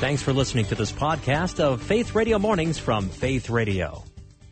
Thanks for listening to this podcast of Faith Radio Mornings from Faith Radio.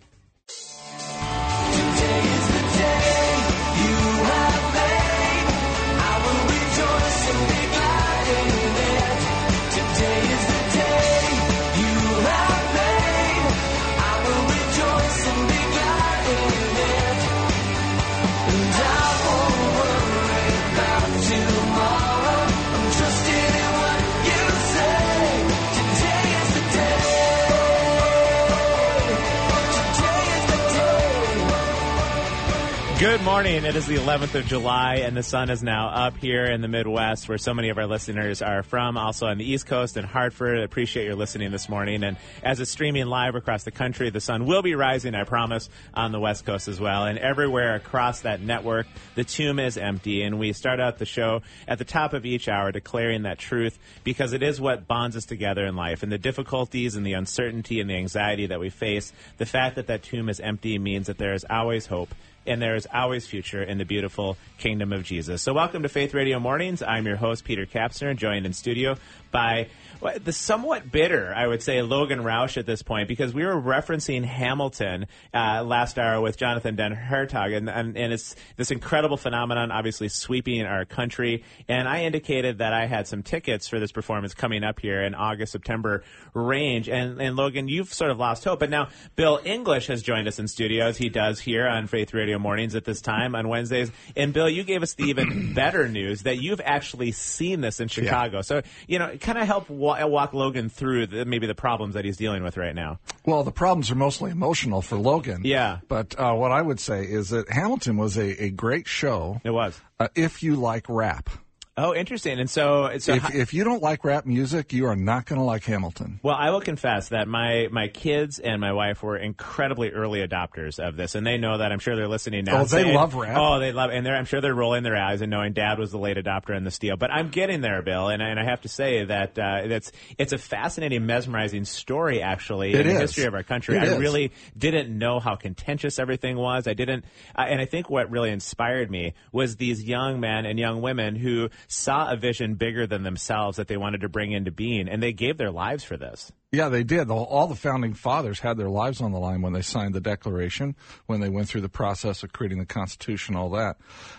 Good morning. It is the 11th of July, and the sun is now up here in the Midwest, where so many of our listeners are from. Also on the East Coast and Hartford. I appreciate your listening this morning. And as it's streaming live across the country, the sun will be rising, I promise, on the West Coast as well. And everywhere across that network, the tomb is empty. And we start out the show at the top of each hour declaring that truth, because it is what bonds us together in life. And the difficulties and the uncertainty and the anxiety that we face, the fact that that tomb is empty means that there is always hope. And there is always future in the beautiful kingdom of Jesus. So welcome to Faith Radio Mornings. I'm your host, Peter Kapsner, joined in studio by the somewhat bitter, I would say, Logan Roush at this point, because we were referencing Hamilton last hour with Jonathan Den Hartog, and it's this incredible phenomenon, obviously sweeping our country. And I indicated that I had some tickets for this performance coming up here in August, September range. And Logan, you've sort of lost hope. But now Bill English has joined us in studio, as he does here on Faith Radio Mornings at this time on Wednesdays. And Bill, you gave us the even better news that you've actually seen this in Chicago. Yeah. So, kind of help walk Logan through maybe the problems that he's dealing with right now. Well, the problems are mostly emotional for Logan. Yeah. But what I would say is that Hamilton was a great show. It was. If you like rap. Oh, interesting. And so if you don't like rap music, you are not going to like Hamilton. Well, I will confess that my kids and my wife were incredibly early adopters of this, and they know that. I'm sure they're listening now. Oh, they love rap. Oh, they love, and I'm sure they're rolling their eyes and knowing Dad was the late adopter in this deal. But I'm getting there, Bill, and I have to say that it's a fascinating, mesmerizing story, actually, in the history of our country. I really didn't know how contentious everything was. I didn't, and I think what really inspired me was these young men and young women who saw a vision bigger than themselves that they wanted to bring into being, and they gave their lives for this. Yeah, they did. All the founding fathers had their lives on the line when they signed the Declaration, when they went through the process of creating the Constitution, all that.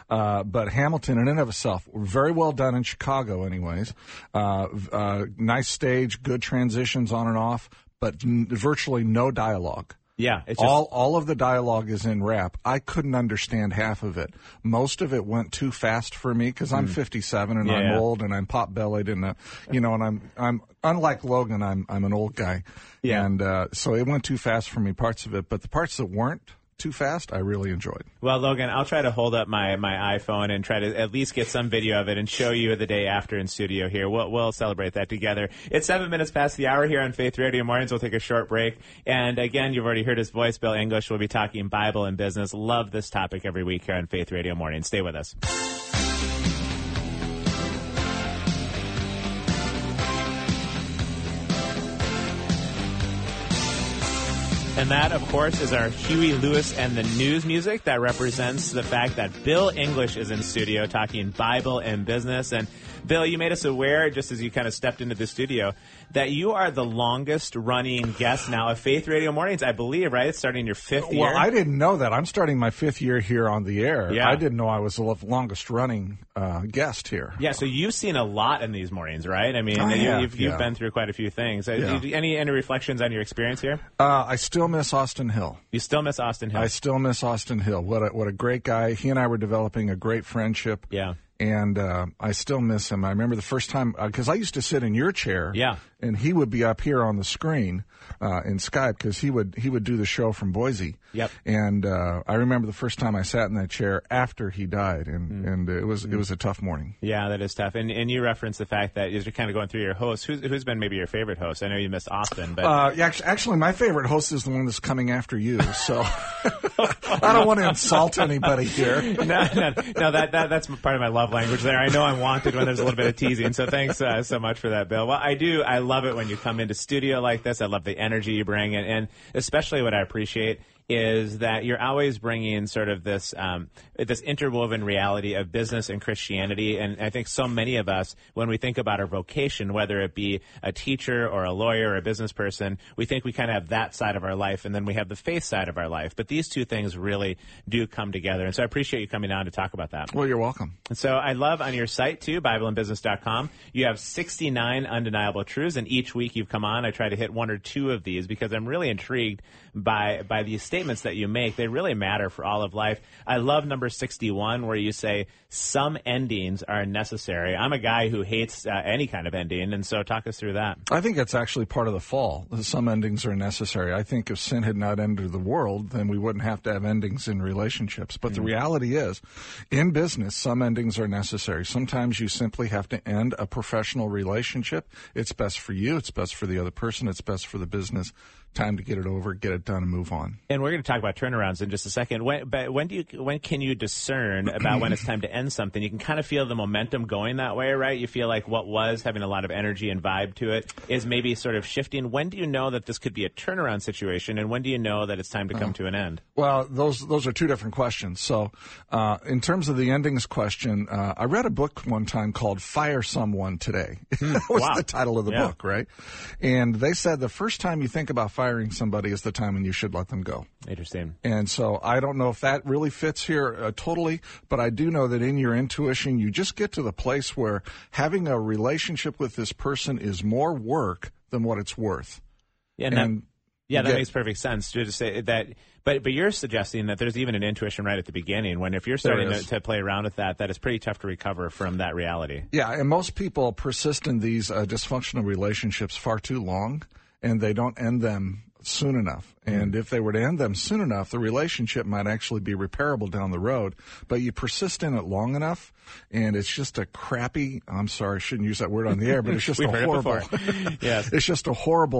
But Hamilton, in and of itself, very well done in Chicago anyways. Nice stage, good transitions on and off, but virtually no dialogue. Yeah, it's all of the dialogue is in rap. I couldn't understand half of it. Most of it went too fast for me because I'm 57 and I'm old and I'm pot-bellied and and I'm unlike Logan. I'm an old guy, and so it went too fast for me. Parts of it, but the parts that weren't too fast, I really enjoyed. Well, Logan, I'll try to hold up my iPhone and try to at least get some video of it and show you the day after in studio here. We'll celebrate that together. It's 7 minutes past the hour here on Faith Radio Mornings. We'll take a short break. And again, you've already heard his voice, Bill English. We'll be talking Bible and business. Love this topic every week here on Faith Radio Mornings. Stay with us. And that, of course, is our Huey Lewis and the News music that represents the fact that Bill English is in studio talking Bible and business. And Bill, you made us aware, just as you kind of stepped into the studio, that you are the longest-running guest now of Faith Radio Mornings, I believe, right? It's starting your fifth year. Well, I didn't know that. I'm starting my fifth year here on the air. Yeah. I didn't know I was the longest-running guest here. Yeah, so you've seen a lot in these mornings, right? I mean, you've been through quite a few things. Any reflections on your experience here? I still miss Austin Hill. You still miss Austin Hill? I still miss Austin Hill. What a great guy. He and I were developing a great friendship. Yeah. And I still miss him. I remember the first time, because I used to sit in your chair. Yeah. And he would be up here on the screen in Skype because he would do the show from Boise. Yep. And I remember the first time I sat in that chair after he died, and it was a tough morning. Yeah, that is tough. And you referenced the fact that as you're kind of going through your hosts, who's been maybe your favorite host? I know you missed Austin, but actually, my favorite host is the one that's coming after you. So I don't want to insult anybody here. No, that's part of my love language there. I know I'm wanted when there's a little bit of teasing. So thanks so much for that, Bill. Well, I love it when you come into studio like this. I love the energy you bring, and especially what I appreciate is that you're always bringing sort of this this interwoven reality of business and Christianity. And I think so many of us, when we think about our vocation, whether it be a teacher or a lawyer or a business person, we think we kind of have that side of our life, and then we have the faith side of our life. But these two things really do come together. And so I appreciate you coming on to talk about that. Well, you're welcome. And so I love on your site, too, BibleandBusiness.com, you have 69 undeniable truths, and each week you've come on, I try to hit one or two of these because I'm really intrigued by these statements that you make. They really matter for all of life. I love number 61, where you say, some endings are necessary. I'm a guy who hates any kind of ending, and so talk us through that. I think that's actually part of the fall. Some endings are necessary. I think if sin had not entered the world, then we wouldn't have to have endings in relationships. But the reality is, in business, some endings are necessary. Sometimes you simply have to end a professional relationship. It's best for you. It's best for the other person. It's best for the business. Time to get it over, get it done, and move on. And we're going to talk about turnarounds in just a second. When can you discern about when it's time to end something? You can kind of feel the momentum going that way, right? You feel like what was having a lot of energy and vibe to it is maybe sort of shifting. When do you know that this could be a turnaround situation, and when do you know that it's time to come to an end? Well, those are two different questions. So in terms of the endings question, I read a book one time called Fire Someone Today. That was the title of the book, right? And they said the first time you think about firing somebody is the time when you should let them go. Interesting. And so I don't know if that really fits here totally, but I do know that in your intuition, you just get to the place where having a relationship with this person is more work than what it's worth. Yeah, that makes perfect sense to say that. But you're suggesting that there's even an intuition right at the beginning when if you're starting to play around with that it's pretty tough to recover from that reality. Yeah, and most people persist in these dysfunctional relationships far too long, and they don't end them soon enough. And if they were to end them soon enough, the relationship might actually be repairable down the road. But you persist in it long enough, and it's just a crappy, I'm sorry, I shouldn't use that word on the air, but it's just a horrible, yes. It's just a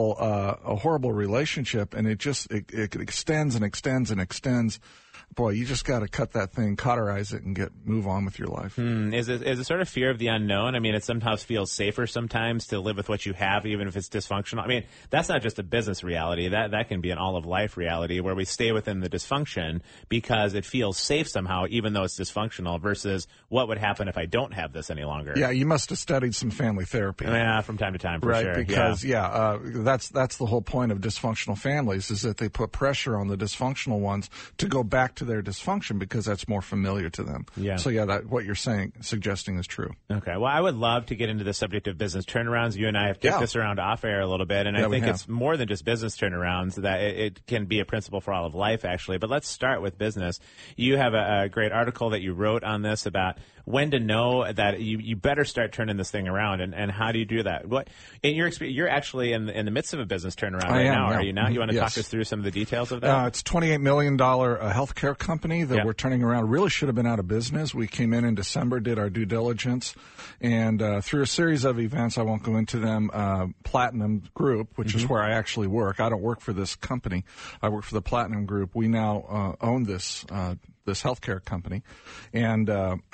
horrible relationship, and it extends and extends and extends. Boy, you just got to cut that thing, cauterize it, and move on with your life. Is it sort of fear of the unknown? I mean, it sometimes feels safer sometimes to live with what you have, even if it's dysfunctional. I mean, that's not just a business reality. That can be an all-of-life reality where we stay within the dysfunction because it feels safe somehow, even though it's dysfunctional, versus what would happen if I don't have this any longer. Yeah, you must have studied some family therapy. Yeah, from time to time, for sure. Because, that's the whole point of dysfunctional families is that they put pressure on the dysfunctional ones to go back to their dysfunction because that's more familiar to them. Yeah. So what you're suggesting is true. Okay. Well, I would love to get into the subject of business turnarounds. You and I have kicked this around off air a little bit, and I think it's more than just business turnarounds. That it can be a principle for all of life, actually. But let's start with business. You have a great article that you wrote on this about when to know that you better start turning this thing around, and how do you do that? What in your experience, you're actually in the midst of a business turnaround now, are you not? You want to talk us through some of the details of that? It's a $28 million healthcare company that we're turning around. Really should have been out of business. We came in December, did our due diligence, and through a series of events, I won't go into them, Platinum Group, which is where I actually work. I don't work for this company. I work for the Platinum Group. We now own this healthcare company, and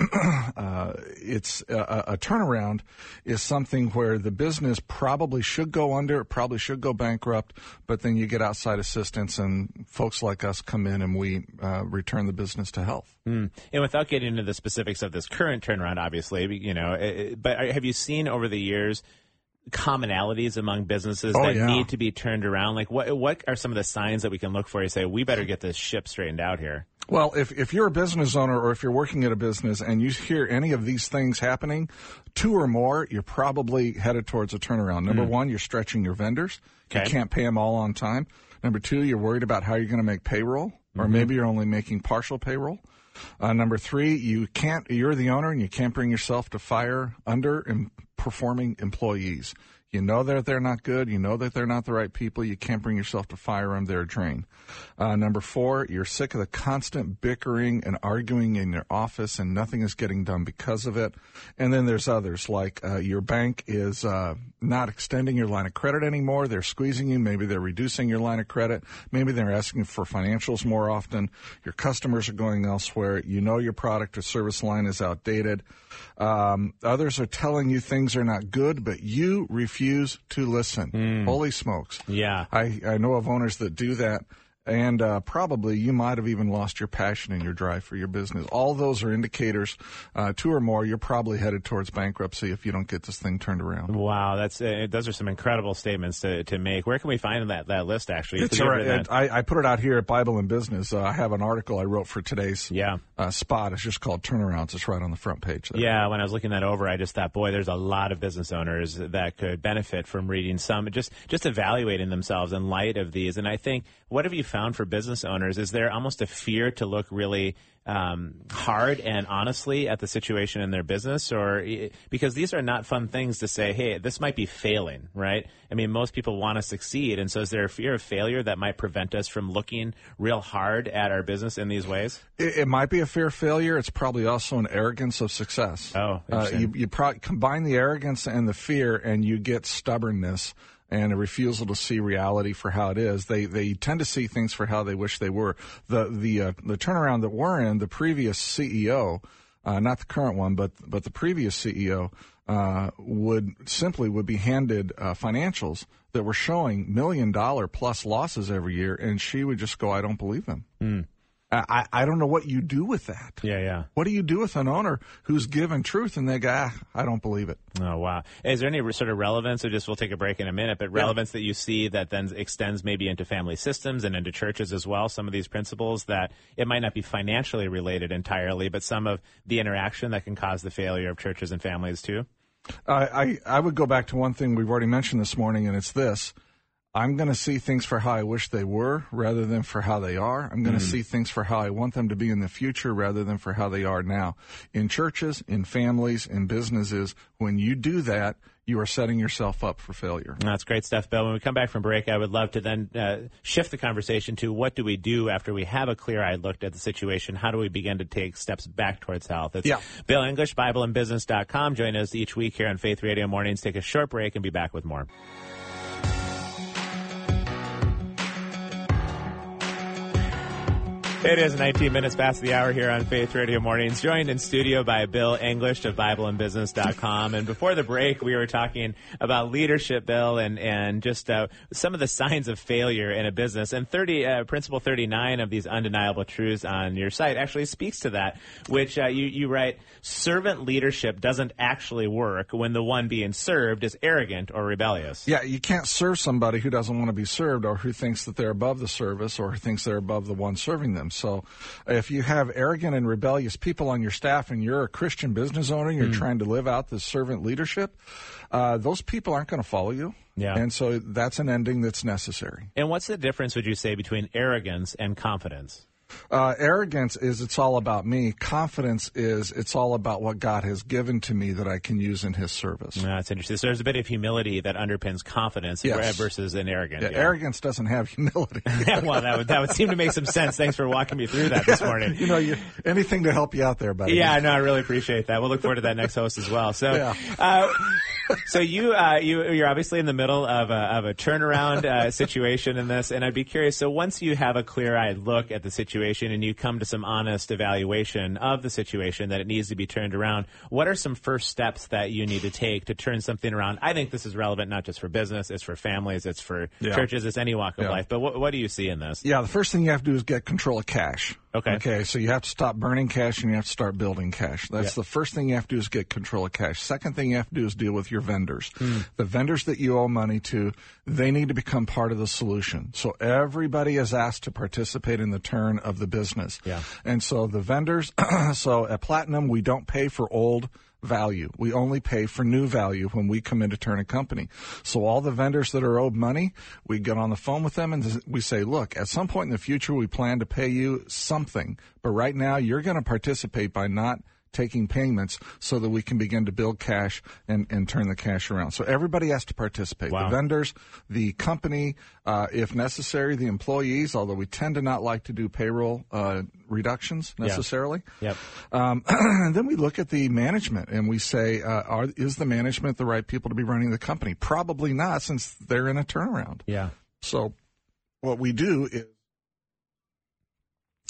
it's a turnaround is something where the business probably should go under, probably should go bankrupt, but then you get outside assistance, and folks like us come in and we return the business to health. And without getting into the specifics of this current turnaround, obviously, but have you seen over the years commonalities among businesses that need to be turned around? Like what are some of the signs that we can look for? You say, we better get this ship straightened out here. Well, if you're a business owner or if you're working at a business and you hear any of these things happening, two or more, you're probably headed towards a turnaround. Number one, you're stretching your vendors. Okay. You can't pay them all on time. Number two, you're worried about how you're going to make payroll, or maybe you're only making partial payroll. Number three, you're the owner and you can't bring yourself to fire underperforming employees. You know that they're not good. You know that they're not the right people. You can't bring yourself to fire them. They're a drain. Number four, you're sick of the constant bickering and arguing in your office, and nothing is getting done because of it. And then there's others, like your bank is not extending your line of credit anymore. They're squeezing you. Maybe they're reducing your line of credit. Maybe they're asking for financials more often. Your customers are going elsewhere. You know your product or service line is outdated. Others are telling you things are not good, but you refuse to listen. Holy smokes. Yeah. I know of owners that do that. and probably you might have even lost your passion and your drive for your business. All those are indicators, 2 or more, you're probably headed towards bankruptcy if you don't get this thing turned around. Wow, those are some incredible statements to make. Where can we find that list, actually? It's right. I put it out here at Bible and Business. I have an article I wrote for today's spot. It's just called Turnarounds. It's right on the front page there. Yeah, when I was looking that over, I just thought, boy, there's a lot of business owners that could benefit from reading some, just evaluating themselves in light of these. And I think, what have you found for business owners? Is there almost a fear to look really hard and honestly at the situation in their business, or because these are not fun things to say, hey, this might be failing, right? I mean, most people want to succeed. And so is there a fear of failure that might prevent us from looking real hard at our business in these ways? It might be a fear of failure. It's probably also an arrogance of success. Oh, you probably combine the arrogance and the fear, and you get stubbornness and a refusal to see reality for how it is. They tend to see things for how they wish they were. The turnaround that we're in, the previous CEO, not the current one, but the previous CEO, would be handed financials that were showing $1 million plus losses every year, and she would just go, I don't believe them. I don't know what you do with that. Yeah. What do you do with an owner who's given truth and they go, I don't believe it? Oh, wow. Is there any sort of relevance, or we'll take a break in a minute, but relevance that you see that then extends maybe into family systems and into churches as well, some of these principles that it might not be financially related entirely, but some of the interaction that can cause the failure of churches and families too? I would go back to one thing we've already mentioned this morning, and it's this. I'm going to see things for how I wish they were rather than for how they are. I'm going to see things for how I want them to be in the future rather than for how they are now. In churches, in families, in businesses, when you do that, you are setting yourself up for failure. That's great stuff, Bill. When we come back from break, I would love to then shift the conversation to what do we do after we have a clear-eyed look at the situation? How do we begin to take steps back towards health? It's Bill English, BibleandBusiness.com. Join us each week here on Faith Radio Mornings. Take a short break and be back with more. It is 19 minutes past the hour here on Faith Radio Mornings, joined in studio by Bill English of BibleandBusiness.com. And before the break, we were talking about leadership, Bill, and just some of the signs of failure in a business. And Principle 39 of these undeniable truths on your site actually speaks to that, which you write, servant leadership doesn't actually work when the one being served is arrogant or rebellious. Yeah, you can't serve somebody who doesn't want to be served, or who thinks that they're above the service, or who thinks they're above the one serving them. So if you have arrogant and rebellious people on your staff and you're a Christian business owner, you're trying to live out this servant leadership, those people aren't going to follow you. Yeah. And so that's an ending that's necessary. And what's the difference, would you say, between arrogance and confidence? Arrogance is it's all about me. Confidence is it's all about what God has given to me that I can use in His service. That's interesting. So there's a bit of humility that underpins confidence versus an arrogance. Yeah, arrogance doesn't have humility. Well, that would seem to make some sense. Thanks for walking me through that this morning. Anything to help you out there, buddy. Yeah, no, I really appreciate that. We'll look forward to that next host as well. So, so you're obviously in the middle of a turnaround situation in this, and I'd be curious. So once you have a clear-eyed look at the situation and you come to some honest evaluation of the situation that it needs to be turned around, what are some first steps that you need to take to turn something around? I think this is relevant not just for business, it's for families, it's for churches, it's any walk of life. But what do you see in this? Yeah, the first thing you have to do is get control of cash. Okay, so you have to stop burning cash and you have to start building cash. That's the first thing you have to do is get control of cash. Second thing you have to do is deal with your vendors. The vendors that you owe money to, they need to become part of the solution. So everybody is asked to participate in the turn of the business. Yeah. And so the vendors, so at Platinum, we don't pay for old value. We only pay for new value when we come in to turn a company. So all the vendors that are owed money, we get on the phone with them and we say, look, at some point in the future, we plan to pay you something. But right now, you're going to participate by not taking payments so that we can begin to build cash and turn the cash around. So everybody has to participate. Wow. The vendors, the company, if necessary, the employees, although we tend to not like to do payroll reductions necessarily. And then we look at the management and we say, is the management the right people to be running the company? Probably not, since they're in a turnaround. Yeah. So what we do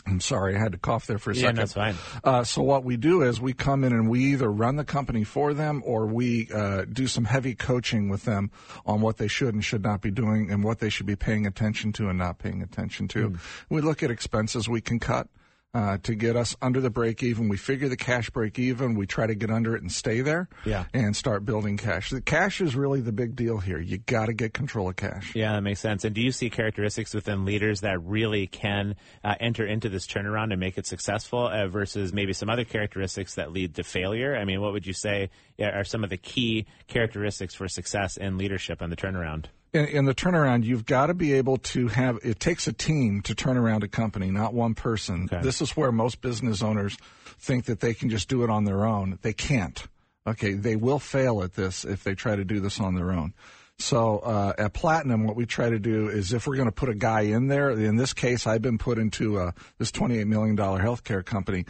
I'm sorry, I had to cough there for a second. Yeah, that's fine. So what we do is we come in and we either run the company for them or we do some heavy coaching with them on what they should and should not be doing and what they should be paying attention to and not paying attention to. We look at expenses we can cut to get us under the break even. We figure the cash break even. We try to get under it and stay there and start building cash. The cash is really the big deal here. You got to get control of cash. Yeah, that makes sense. And do you see characteristics within leaders that really can enter into this turnaround and make it successful versus maybe some other characteristics that lead to failure? I mean, what would you say are some of the key characteristics for success in leadership on the turnaround? In the turnaround, you've got to be able to have, it takes a team to turn around a company, not one person. Okay. This is where most business owners think that they can just do it on their own. They can't. Okay, they will fail at this if they try to do this on their own. So at Platinum, what we try to do is if we're going to put a guy in there, in this case, I've been put into this $28 million healthcare company.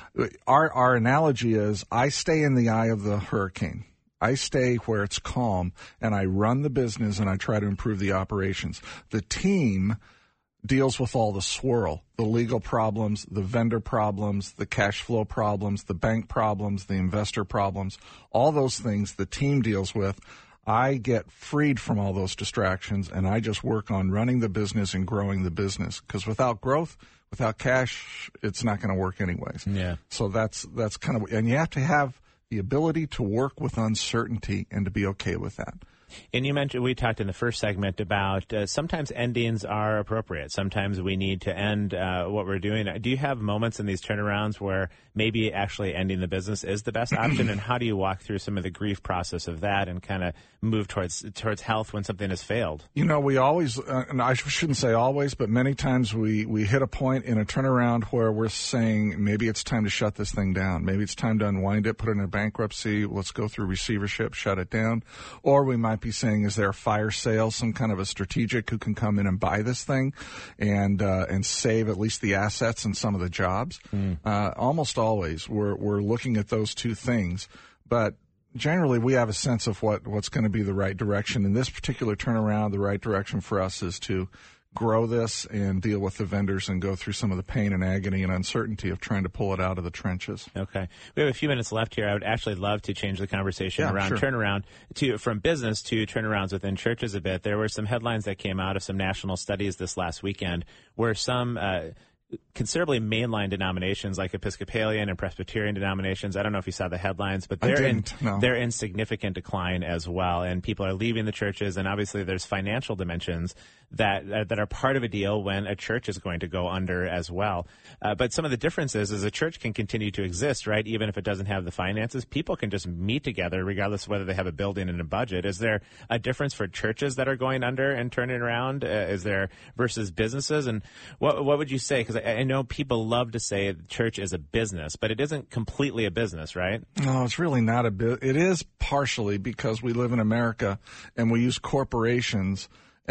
Our analogy is I stay in the eye of the hurricane. I stay where it's calm, and I run the business, and I try to improve the operations. The team deals with all the swirl, the legal problems, the vendor problems, the cash flow problems, the bank problems, the investor problems, all those things the team deals with. I get freed from all those distractions, and I just work on running the business and growing the business. Because without growth, without cash, it's not going to work anyways. Yeah. So that's kind of, and you have to have the ability to work with uncertainty and to be okay with that. And you mentioned, we talked in the first segment about sometimes endings are appropriate. Sometimes we need to end what we're doing. Do you have moments in these turnarounds where maybe actually ending the business is the best option? And how do you walk through some of the grief process of that and kind of move towards health when something has failed? You know, we always, and I shouldn't say always, but many times we hit a point in a turnaround where we're saying maybe it's time to shut this thing down. Maybe it's time to unwind it, put it in a bankruptcy. Let's go through receivership, shut it down. Or we might be saying, is there a fire sale, some kind of a strategic who can come in and buy this thing and save at least the assets and some of the jobs? Almost always we're looking at those two things, but generally we have a sense of what's going to be the right direction. In this particular turnaround, the right direction for us is to grow this and deal with the vendors and go through some of the pain and agony and uncertainty of trying to pull it out of the trenches. Okay. We have a few minutes left here. I would actually love to change the conversation around turnaround from business to turnarounds within churches a bit. There were some headlines that came out of some national studies this last weekend where some considerably mainline denominations like Episcopalian and Presbyterian denominations, I don't know if you saw the headlines, but they're in significant decline as well, and people are leaving the churches, and obviously there's financial dimensions that are part of a deal when a church is going to go under as well. But some of the differences is a church can continue to exist, right? Even if it doesn't have the finances, people can just meet together regardless of whether they have a building and a budget. Is there a difference for churches that are going under and turning around? Is there versus businesses? And what would you say? Because I know people love to say the church is a business, but it isn't completely a business, right? No, it's really not a business. It is partially because we live in America and we use corporations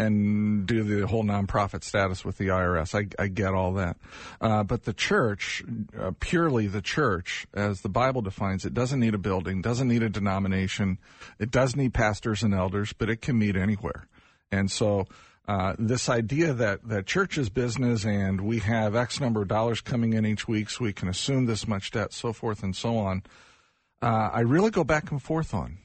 and do the whole nonprofit status with the IRS. I get all that. But the church, purely the church, as the Bible defines it, doesn't need a building, doesn't need a denomination. It does need pastors and elders, but it can meet anywhere. And so this idea that church is business and we have X number of dollars coming in each week so we can assume this much debt, so forth and so on, I really go back and forth on.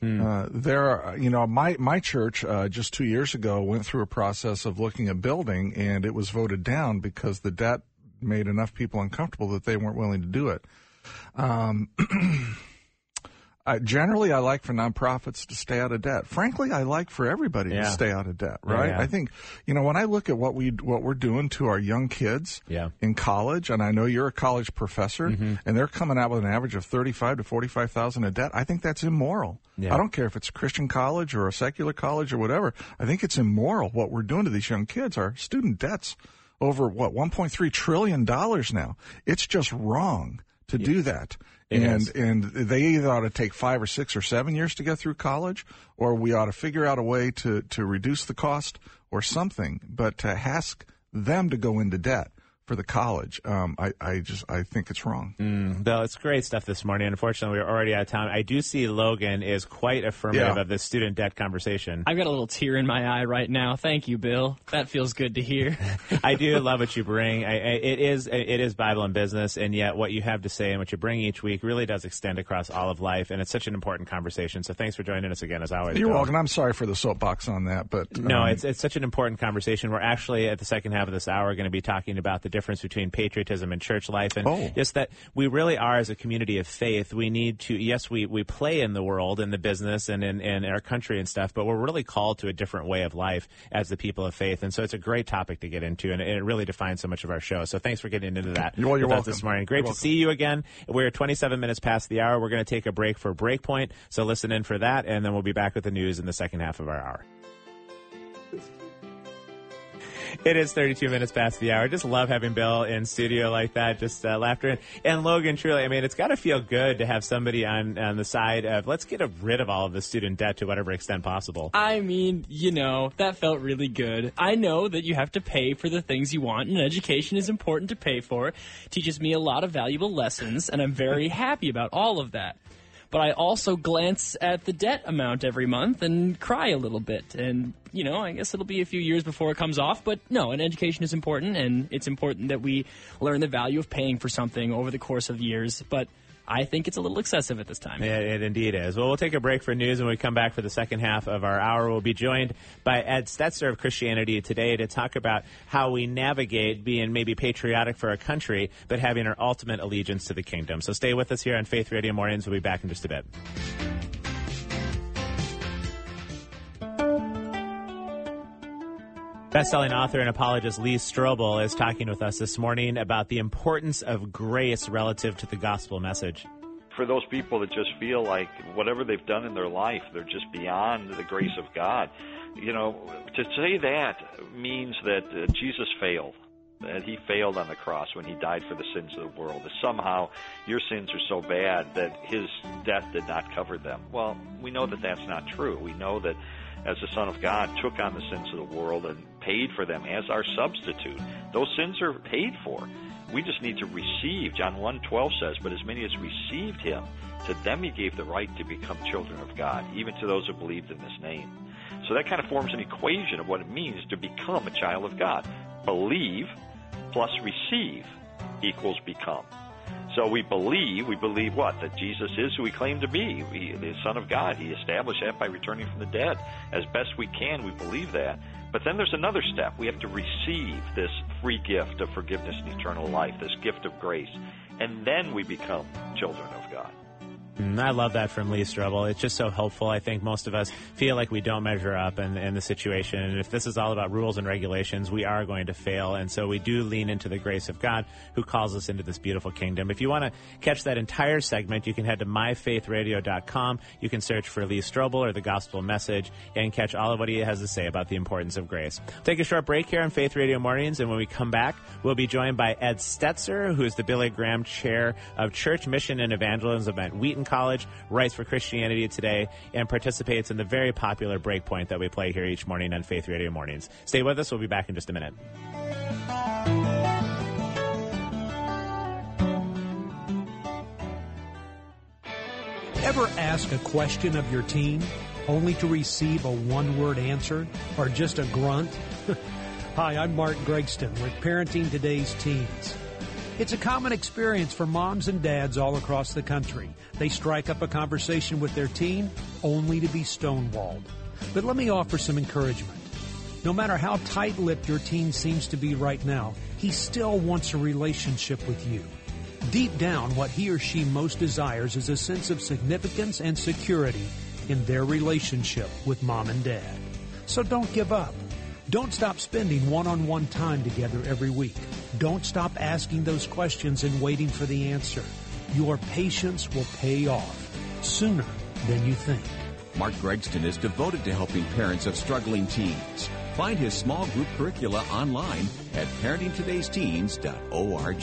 My church just 2 years ago went through a process of looking at building, and it was voted down because the debt made enough people uncomfortable that they weren't willing to do it. Generally, I like for nonprofits to stay out of debt. Frankly, I like for everybody to stay out of debt, right? I think, when I look at what we're doing to our young kids in college, and I know you're a college professor, and they're coming out with an average of $35,000 to $45,000 in debt, I think that's immoral. I don't care if it's a Christian college or a secular college or whatever. I think it's immoral what we're doing to these young kids. Our student debt's over, $1.3 trillion now. It's just wrong to do that. And they either ought to take 5 or 6 or 7 years to get through college, or we ought to figure out a way to reduce the cost or something. But to ask them to go into debt for the college. I think it's wrong. Bill, it's great stuff this morning. Unfortunately, we're already out of time. I do see Logan is quite affirmative of this student debt conversation. I've got a little tear in my eye right now. Thank you, Bill. That feels good to hear. I do love what you bring. It is Bible and business, and yet what you have to say and what you bring each week really does extend across all of life, and it's such an important conversation. So thanks for joining us again, as always. You're Bill. welcome. I'm sorry for the soapbox on that, but no, it's such an important conversation. We're actually at the second half of this hour going to be talking about the difference between patriotism and church life, and just that we really are, as a community of faith, we need to, yes, we play in the world, in the business, and in our country and stuff, but we're really called to a different way of life as the people of faith, and so it's a great topic to get into, and it really defines so much of our show. So thanks for getting into that you're welcome. This morning. Great to see you again. We're 27 minutes past the hour. We're going to take a break for Breakpoint, so listen in for that, and then we'll be back with the news in the second half of our hour. It is 32 minutes past the hour. Just love having Bill in studio like that, just laughter. And Logan, truly, I mean, it's got to feel good to have somebody on the side of, let's get rid of all of the student debt to whatever extent possible. I mean, that felt really good. I know that you have to pay for the things you want, and education is important to pay for. It teaches me a lot of valuable lessons, and I'm very happy about all of that. But I also glance at the debt amount every month and cry a little bit. And, I guess it'll be a few years before it comes off. But no, an education is important, and it's important that we learn the value of paying for something over the course of years. But I think it's a little excessive at this time. It indeed is. Well, we'll take a break for news, and when we come back for the second half of our hour, we'll be joined by Ed Stetzer of Christianity Today to talk about how we navigate being maybe patriotic for our country, but having our ultimate allegiance to the kingdom. So stay with us here on Faith Radio Mornings. We'll be back in just a bit. Best-selling author and apologist Lee Strobel is talking with us this morning about the importance of grace relative to the gospel message. For those people that just feel like whatever they've done in their life, they're just beyond the grace of God, to say that means that Jesus failed. That he failed on the cross when he died for the sins of the world. That somehow your sins are so bad that his death did not cover them. Well, we know that that's not true. We know that as the Son of God took on the sins of the world and paid for them as our substitute. Those sins are paid for. We just need to receive. John 1:12 says, but as many as received him, to them he gave the right to become children of God, even to those who believed in his name. So that kind of forms an equation of what it means to become a child of God. Believe plus receive equals become. So we believe what? That Jesus is who he claimed to be, the Son of God. He established that by returning from the dead. As best we can, we believe that. But then there's another step. We have to receive this free gift of forgiveness and eternal life, this gift of grace. And then we become children of God. I love that from Lee Strobel. It's just so helpful. I think most of us feel like we don't measure up in the situation. And if this is all about rules and regulations, we are going to fail. And so we do lean into the grace of God who calls us into this beautiful kingdom. If you want to catch that entire segment, you can head to myfaithradio.com. You can search for Lee Strobel or the gospel message and catch all of what he has to say about the importance of grace. Take a short break here on Faith Radio Mornings. And when we come back, we'll be joined by Ed Stetzer, who is the Billy Graham Chair of Church Mission and Evangelism at Wheaton College, writes for Christianity Today, and participates in the very popular Breakpoint that we play here each morning on Faith Radio Mornings. Stay with us. We'll be back in just a minute. Ever ask a question of your teen only to receive a one-word answer or just a grunt? Hi, I'm Mark Gregston with Parenting Today's Teens. It's a common experience for moms and dads all across the country. They strike up a conversation with their teen only to be stonewalled. But let me offer some encouragement. No matter how tight-lipped your teen seems to be right now, he still wants a relationship with you. Deep down, what he or she most desires is a sense of significance and security in their relationship with mom and dad. So don't give up. Don't stop spending one-on-one time together every week. Don't stop asking those questions and waiting for the answer. Your patience will pay off sooner than you think. Mark Gregston is devoted to helping parents of struggling teens. Find his small group curricula online at parentingtodaysteens.org.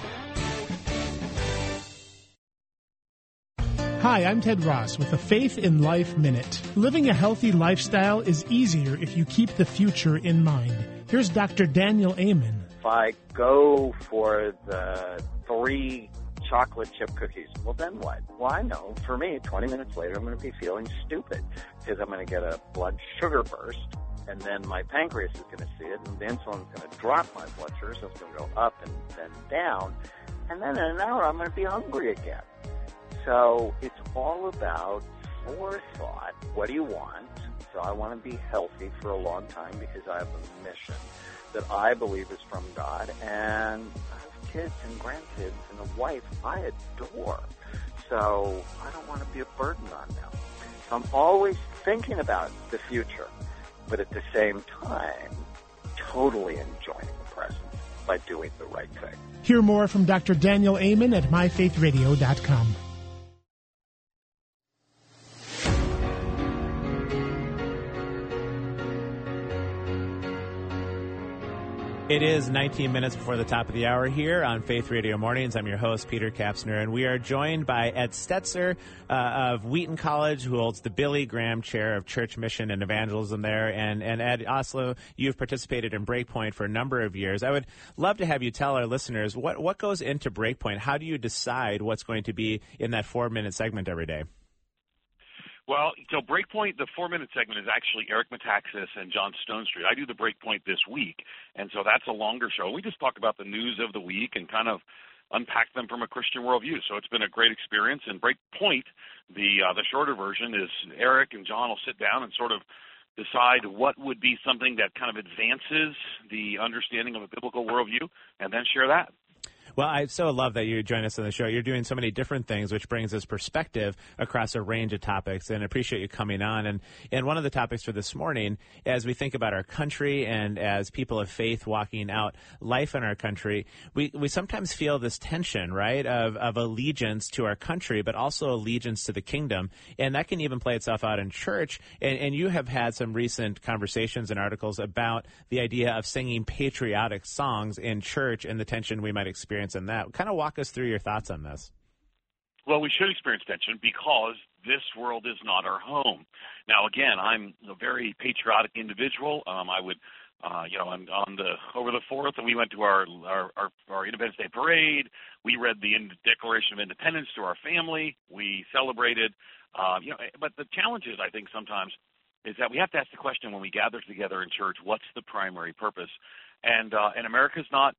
Hi, I'm Ted Ross with a Faith in Life Minute. Living a healthy lifestyle is easier if you keep the future in mind. Here's Dr. Daniel Amen, if I go for the 3 chocolate chip cookies, well, then what? Well, I know, for me, 20 minutes later, I'm going to be feeling stupid because I'm going to get a blood sugar burst, and then my pancreas is going to see it, and the insulin's going to drop my blood sugar, so it's going to go up and then down, and then in an hour, I'm going to be hungry again. So it's all about forethought. What do you want? So I want to be healthy for a long time because I have a mission that I believe is from God, and I have kids and grandkids and a wife I adore. So I don't want to be a burden on them. So I'm always thinking about the future, but at the same time, totally enjoying the present by doing the right thing. Hear more from Dr. Daniel Amen at myfaithradio.com. It is 19 minutes before the top of the hour here on Faith Radio Mornings. I'm your host, Peter Kapsner, and we are joined by Ed Stetzer of Wheaton College, who holds the Billy Graham Chair of Church Mission and Evangelism there. And Ed Oslo, you've participated in Breakpoint for a number of years. I would love to have you tell our listeners what goes into Breakpoint. How do you decide what's going to be in that 4-minute segment every day? Well, so Breakpoint, the 4-minute segment, is actually Eric Metaxas and John Stone Street. I do the Breakpoint this week, and so that's a longer show. We just talk about the news of the week and kind of unpack them from a Christian worldview. So it's been a great experience. And Breakpoint, the shorter version, is Eric and John will sit down and sort of decide what would be something that kind of advances the understanding of a biblical worldview, and then share that. Well, I so love that you join us on the show. You're doing so many different things, which brings us perspective across a range of topics, and I appreciate you coming on. And one of the topics for this morning, as we think about our country and as people of faith walking out life in our country, we sometimes feel this tension, right, of allegiance to our country, but also allegiance to the kingdom. And that can even play itself out in church. And you have had some recent conversations and articles about the idea of singing patriotic songs in church and the tension we might experience in that. Kind of walk us through your thoughts on this. Well, we should experience tension because this world is not our home. Now, again, I'm a very patriotic individual. I'm on over the 4th, and we went to our Independence Day parade. We read the Declaration of Independence to our family. We celebrated. But the challenge is, I think, sometimes is that we have to ask the question when we gather together in church, what's the primary purpose? And America's not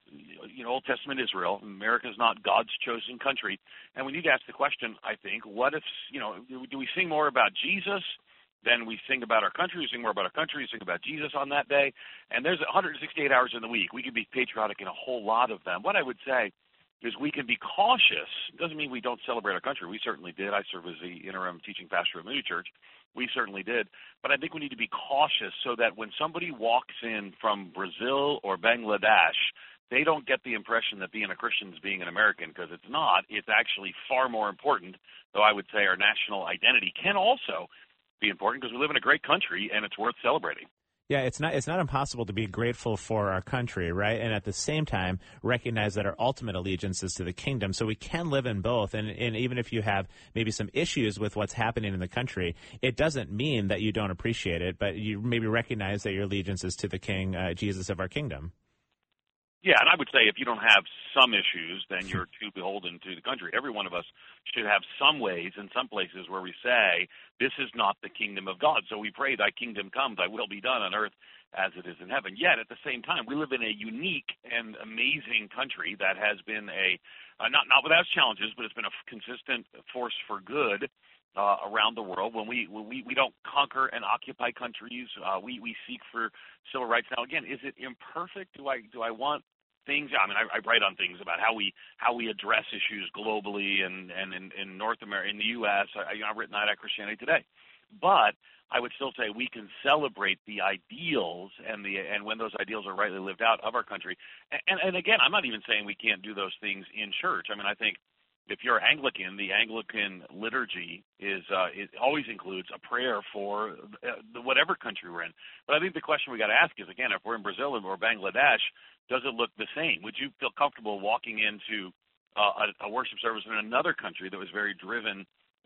Old Testament Israel. America's not God's chosen country. And we need to ask the question, I think, what if, do we sing more about Jesus than we sing about our country? We sing more about our country, we sing about Jesus on that day. And there's 168 hours in the week. We can be patriotic in a whole lot of them. What I would say is we can be cautious. It doesn't mean we don't celebrate our country. We certainly did. I serve as the interim teaching pastor at Moody Church. We certainly did. But I think we need to be cautious so that when somebody walks in from Brazil or Bangladesh, they don't get the impression that being a Christian is being an American, because it's not. It's actually far more important, though I would say our national identity can also be important because we live in a great country and it's worth celebrating. Yeah, it's not impossible to be grateful for our country, right? And at the same time, recognize that our ultimate allegiance is to the kingdom. So we can live in both. And even if you have maybe some issues with what's happening in the country, it doesn't mean that you don't appreciate it, but you maybe recognize that your allegiance is to the King, Jesus of our kingdom. Yeah, and I would say if you don't have some issues, then you're too beholden to the country. Every one of us should have some ways in some places where we say, this is not the kingdom of God. So we pray, thy kingdom come, thy will be done on earth as it is in heaven. Yet at the same time, we live in a unique and amazing country that has been not without challenges, but it's been a consistent force for good around the world. When we don't conquer and occupy countries, we seek for civil rights. Now, again, is it imperfect? Do I want things? I mean, I write on things about how we address issues globally and in North America, in the U.S. I've written that at Christianity Today, but I would still say we can celebrate the ideals and when those ideals are rightly lived out of our country. And again, I'm not even saying we can't do those things in church. I mean, I think if you're Anglican, the Anglican liturgy it always includes a prayer for whatever country we're in. But I think the question we got to ask is, again, if we're in Brazil or Bangladesh, does it look the same? Would you feel comfortable walking into a worship service in another country that was very driven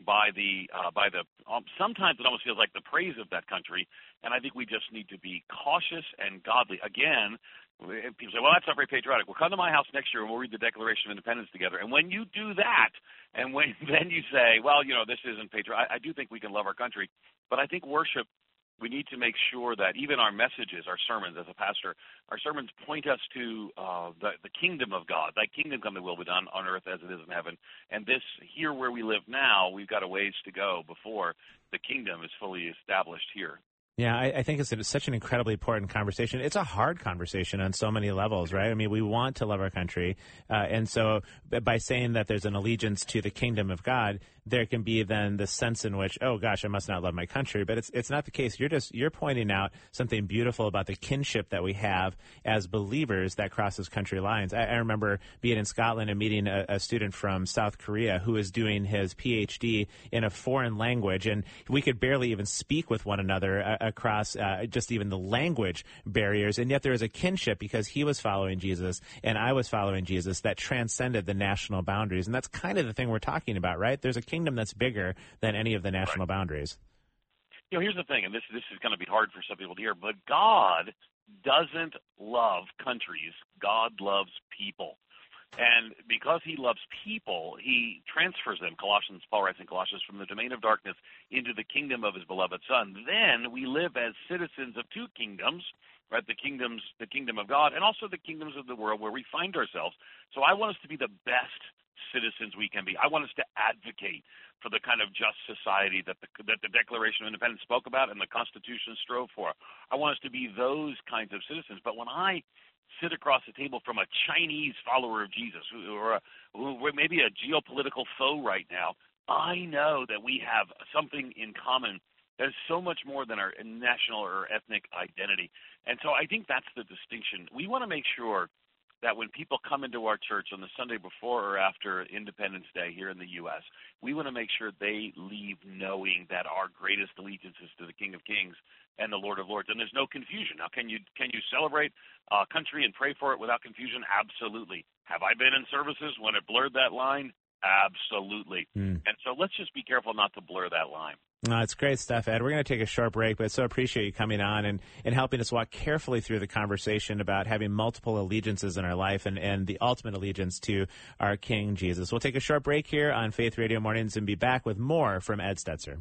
by the sometimes it almost feels like the praise of that country, and I think we just need to be cautious and godly. Again, people say, well, that's not very patriotic. Well, come to my house next year and we'll read the Declaration of Independence together. And when you do that, and when then you say, well, this isn't patriotic, I do think we can love our country, but I think worship, we need to make sure that even our messages, our sermons as a pastor, our sermons point us to the kingdom of God. Thy kingdom come, thy will be done on earth as it is in heaven. And this, here where we live now, we've got a ways to go before the kingdom is fully established here. Yeah, I think it's such an incredibly important conversation. It's a hard conversation on so many levels, right? I mean, we want to love our country. And so by saying that there's an allegiance to the kingdom of God, there can be then the sense in which, oh gosh, I must not love my country. But it's not the case. You're pointing out something beautiful about the kinship that we have as believers that crosses country lines. I remember being in Scotland and meeting a student from South Korea who is doing his PhD in a foreign language, and we could barely even speak with one another across just even the language barriers, and yet there is a kinship because he was following Jesus and I was following Jesus that transcended the national boundaries. And that's kind of the thing we're talking about, right? There's a kingdom that's bigger than any of the national boundaries. Here's the thing, and this is going to be hard for some people to hear, but God doesn't love countries. God loves people. And because he loves people, he transfers them, Paul writes in Colossians, from the domain of darkness into the kingdom of his beloved Son. Then we live as citizens of two kingdoms, right? The kingdom of God and also the kingdoms of the world where we find ourselves. So I want us to be the best citizens we can be. I want us to advocate for the kind of just society that the Declaration of Independence spoke about and the Constitution strove for. I want us to be those kinds of citizens. But when I sit across the table from a Chinese follower of Jesus or maybe a geopolitical foe right now, I know that we have something in common that is so much more than our national or ethnic identity. And so I think that's the distinction. We want to make sure that when people come into our church on the Sunday before or after Independence Day here in the U.S., we want to make sure they leave knowing that our greatest allegiance is to the King of Kings and the Lord of Lords. And there's no confusion. Now, can you celebrate a country and pray for it without confusion? Absolutely. Have I been in services when it blurred that line? Absolutely. And so let's just be careful not to blur that line. It's great stuff, Ed. We're going to take a short break, but so appreciate you coming on and helping us walk carefully through the conversation about having multiple allegiances in our life and the ultimate allegiance to our King Jesus. We'll take a short break here on Faith Radio Mornings and be back with more from Ed Stetzer.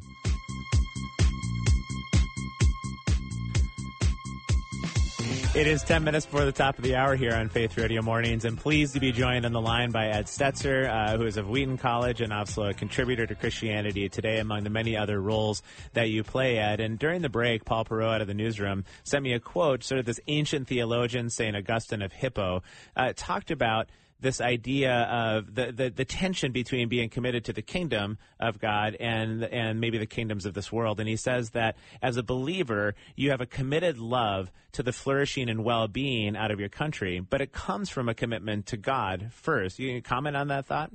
It is 10 minutes before the top of the hour here on Faith Radio Mornings, and pleased to be joined on the line by Ed Stetzer, who is of Wheaton College and also a contributor to Christianity Today, among the many other roles that you play, Ed. And during the break, Paul Perot out of the newsroom sent me a quote, sort of this ancient theologian, St. Augustine of Hippo, talked about this idea of the tension between being committed to the kingdom of God and maybe the kingdoms of this world. And he says that as a believer, you have a committed love to the flourishing and well-being out of your country, but it comes from a commitment to God first. You comment on that thought?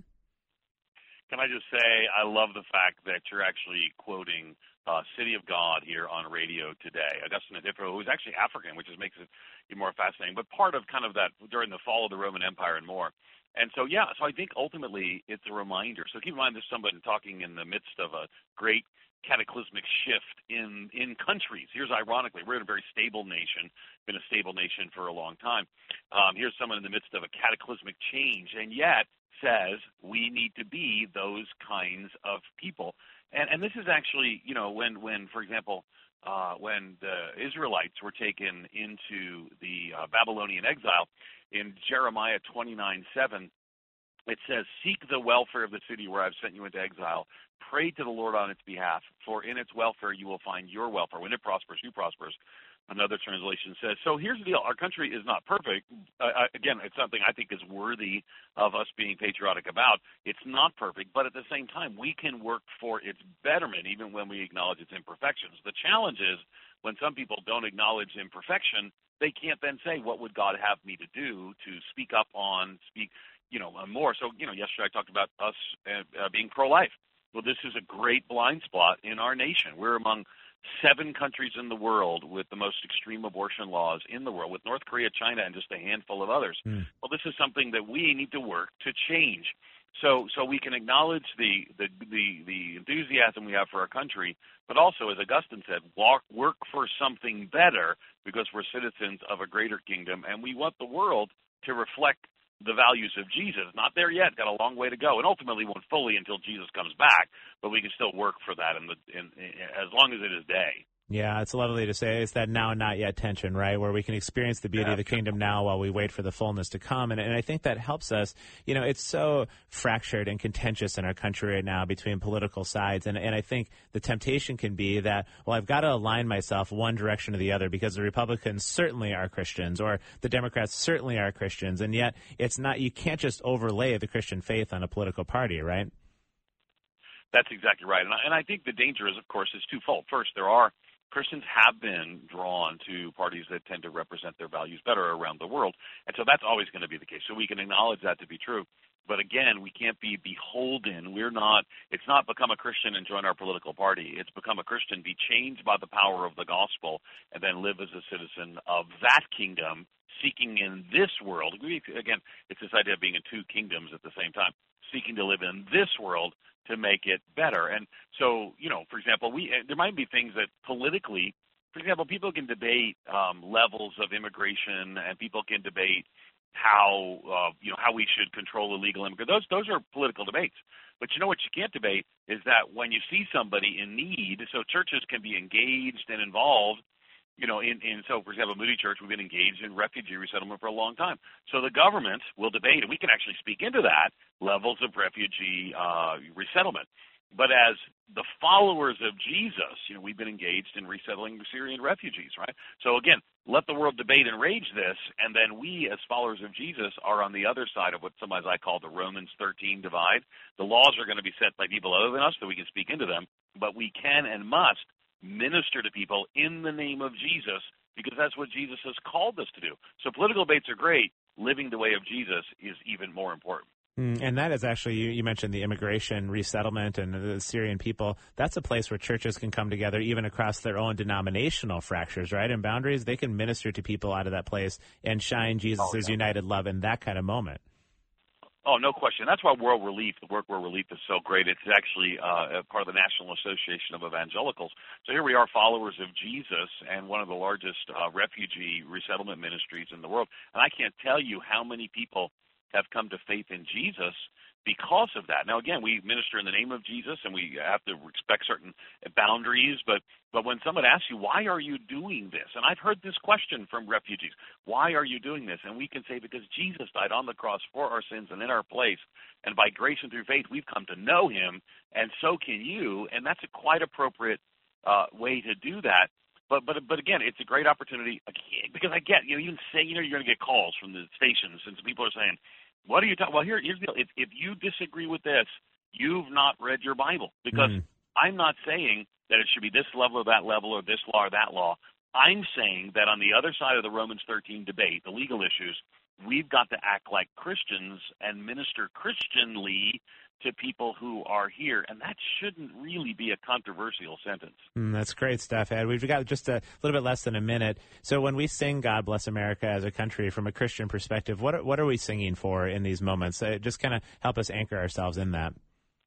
Can I just say I love the fact that you're actually quoting City of God here on radio today. Augustine of Hippo, who is actually African, which makes it even more fascinating, but part of kind of that during the fall of the Roman Empire and more. And so, so I think ultimately it's a reminder. So keep in mind there's somebody talking in the midst of a great cataclysmic shift in countries. Here's ironically, we're in a very stable nation, been a stable nation for a long time. Here's someone in the midst of a cataclysmic change, and yet says we need to be those kinds of people. And this is actually, when for example, when the Israelites were taken into the Babylonian exile, in Jeremiah 29:7, it says, "Seek the welfare of the city where I've sent you into exile. Pray to the Lord on its behalf, for in its welfare you will find your welfare. When it prospers, you prospers." Another translation says, so here's the deal. Our country is not perfect. Again, it's something I think is worthy of us being patriotic about. It's not perfect, but at the same time, we can work for its betterment, even when we acknowledge its imperfections. The challenge is when some people don't acknowledge imperfection, they can't then say, what would God have me to do to speak up on, more. So, yesterday I talked about us being pro-life. Well, this is a great blind spot in our nation. We're among 7 countries in the world with the most extreme abortion laws in the world, with North Korea, China, and just a handful of others. Well, this is something that we need to work to change. So we can acknowledge the enthusiasm we have for our country, but also, as Augustine said, work for something better because we're citizens of a greater kingdom, and we want the world to reflect the values of Jesus. Not there yet, got a long way to go, and ultimately won't fully until Jesus comes back, but we can still work for that as long as it is day. Yeah, it's lovely to say. It's that now and not yet tension, right, where we can experience the beauty of the kingdom now while we wait for the fullness to come. And I think that helps us. You know, it's so fractured and contentious in our country right now between political sides. And I think the temptation can be that, well, I've got to align myself one direction or the other because the Republicans certainly are Christians or the Democrats certainly are Christians. And yet it's not, you can't just overlay the Christian faith on a political party, right? That's exactly right. And I think the danger is, of course, is twofold. First, Christians have been drawn to parties that tend to represent their values better around the world, and so that's always going to be the case. So we can acknowledge that to be true. But again, we can't be beholden. It's not become a Christian and join our political party. It's become a Christian, be changed by the power of the gospel, and then live as a citizen of that kingdom, seeking in this world. Again, it's this idea of being in 2 kingdoms at the same time, seeking to live in this world to make it better. And so, for example, there might be things that politically, for example, people can debate levels of immigration, and people can debate how we should control illegal immigrants. Those are political debates. But what you can't debate is that when you see somebody in need, so churches can be engaged and involved. So, for example, Moody Church, we've been engaged in refugee resettlement for a long time. So the government will debate, and we can actually speak into that, levels of refugee resettlement. But as the followers of Jesus, we've been engaged in resettling Syrian refugees, right? So again, let the world debate and rage this, and then we, as followers of Jesus, are on the other side of what sometimes I call the Romans 13 divide. The laws are going to be set by people other than us, so we can speak into them, but we can and must minister to people in the name of Jesus, because that's what Jesus has called us to do. So political debates are great. Living the way of Jesus is even more important. And that is actually, you mentioned the immigration, resettlement, and the Syrian people. That's a place where churches can come together even across their own denominational fractures, right, and boundaries. They can minister to people out of that place and shine Jesus' united love in that kind of moment. Oh, no question. That's why World Relief, the work World Relief is so great. It's actually part of the National Association of Evangelicals. So here we are, followers of Jesus, and one of the largest refugee resettlement ministries in the world. And I can't tell you how many people have come to faith in Jesus because of that. Now, again, we minister in the name of Jesus, and we have to respect certain boundaries, but when someone asks you, why are you doing this? And I've heard this question from refugees, why are you doing this? And we can say, because Jesus died on the cross for our sins and in our place, and by grace and through faith, we've come to know him, and so can you, and that's a quite appropriate way to do that. But again, it's a great opportunity, because I get, you can say, you're going to get calls from the stations, and some people are saying, what are you talking? Well, here's the deal. If you disagree with this, you've not read your Bible, because I'm not saying that it should be this level or that level or this law or that law. I'm saying that on the other side of the Romans 13 debate, the legal issues, we've got to act like Christians and minister Christianly to people who are here, and that shouldn't really be a controversial sentence. That's great stuff, Ed. We've got just a little bit less than a minute. So when we sing God Bless America as a country from a Christian perspective, what are we singing for in these moments? Just kind of help us anchor ourselves in that.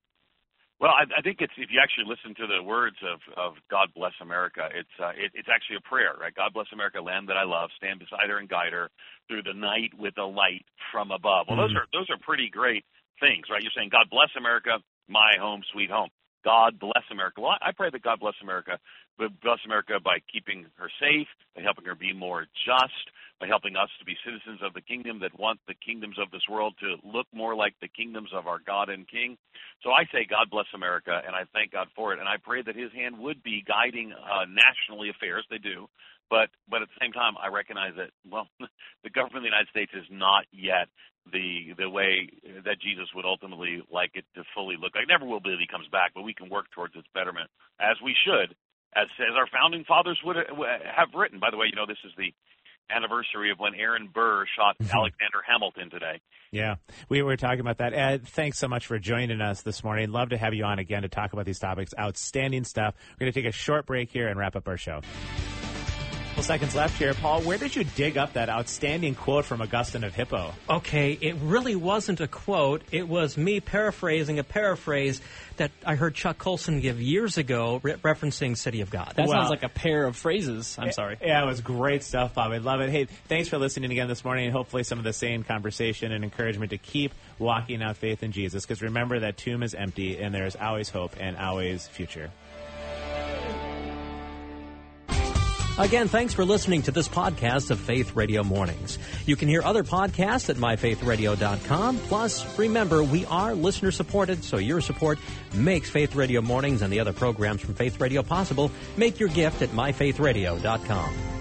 Well, I think if you actually listen to the words of God Bless America, it's actually a prayer, right? God bless America, land that I love, stand beside her and guide her through the night with a light from above. Well, those are pretty great things, right? You're saying, God bless America, my home, sweet home. God bless America. Well, I pray that God bless America, but bless America by keeping her safe, by helping her be more just, by helping us to be citizens of the kingdom that want the kingdoms of this world to look more like the kingdoms of our God and King. So I say God bless America, and I thank God for it, and I pray that his hand would be guiding nationally affairs. They do. But at the same time, I recognize that, well, the government of the United States is not yet the way that Jesus would ultimately like it to fully look like. It never will be that he comes back, but we can work towards its betterment, as we should, as our founding fathers would have written. By the way, this is the anniversary of when Aaron Burr shot Alexander Hamilton today. Yeah, we were talking about that. Ed, thanks so much for joining us this morning. Love to have you on again to talk about these topics. Outstanding stuff. We're going to take a short break here and wrap up our show. Couple seconds left here. Paul, where did you dig up that outstanding quote from Augustine of Hippo? Okay, it really wasn't a quote. It was me paraphrasing a paraphrase that I heard Chuck Colson give years ago referencing City of God. That sounds like a pair of phrases. I'm sorry. Yeah, it was great stuff, Bob. I love it. Hey, thanks for listening again this morning. Hopefully some of the same conversation and encouragement to keep walking out faith in Jesus. Because remember, that tomb is empty and there's always hope and always future. Again, thanks for listening to this podcast of Faith Radio Mornings. You can hear other podcasts at myfaithradio.com. Plus, remember, we are listener-supported, so your support makes Faith Radio Mornings and the other programs from Faith Radio possible. Make your gift at myfaithradio.com.